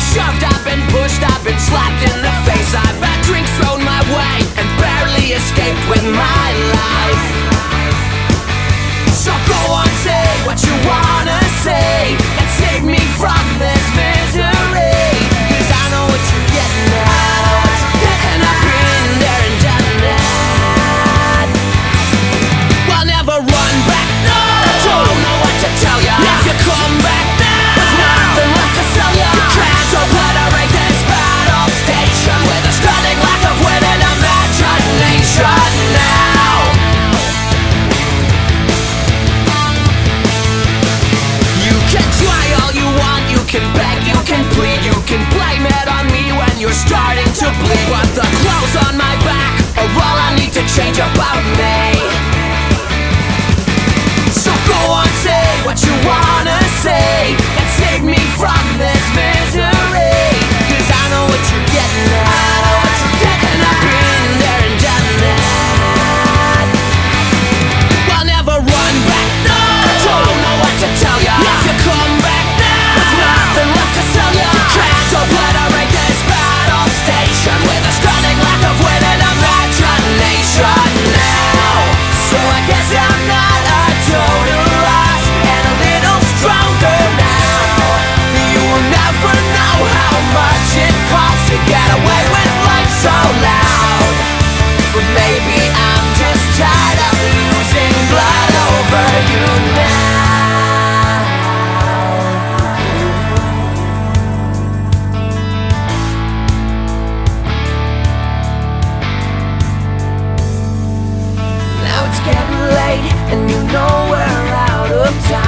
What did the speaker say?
shoved, I've been pushed, I've been slapped in the face. I've had drinks thrown my way and barely escaped with my life. So go on, say what you wanna say and save me from this misery. 'Cause I know what you're getting at, and I've been there and done that. I'll never run back, no. I don't know what to tell ya. If you come back now, there's nothing left to sell ya. You can't obliterate this battle station with a stunning lack of wit and imagination now. You can try all you want, you can beg, you can plead, you can blame it on me when you're starting to bleed. But the clothes on my back are all I need to change about me. So go on, say what you wanna say and save me from this misery. 'Cause I know what you're getting at, and I've been there and done that. I'll never run back, no. I don't know what to tell ya. If you come back now, there's nothing left to sell ya. You can't obliterate this battle station with a stunning lack of wit and imagination now. So I guess I'm not a total loss and a little stronger now. You will never know how much it costs to get away with life so loud. But maybe I'm just tired of losing blood over you now. Now it's getting late and you know we're out of time.